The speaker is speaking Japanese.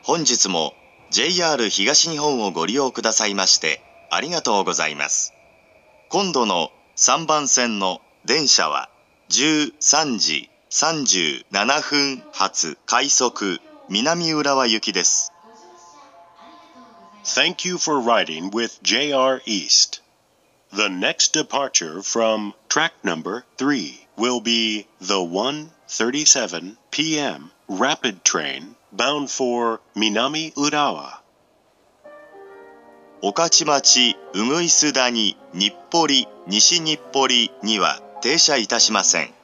本日も JR 東日本をご利用くださいましてありがとうございます。今度の3番線の電車は13時37分発快速南浦和行きです。 Thank you for riding with JR East. The next departure from track number 3 will be the 1:37 p.m. rapid train bound for Minami Urawa. 御徒町鶯谷日暮里西日暮里には停車いたしません。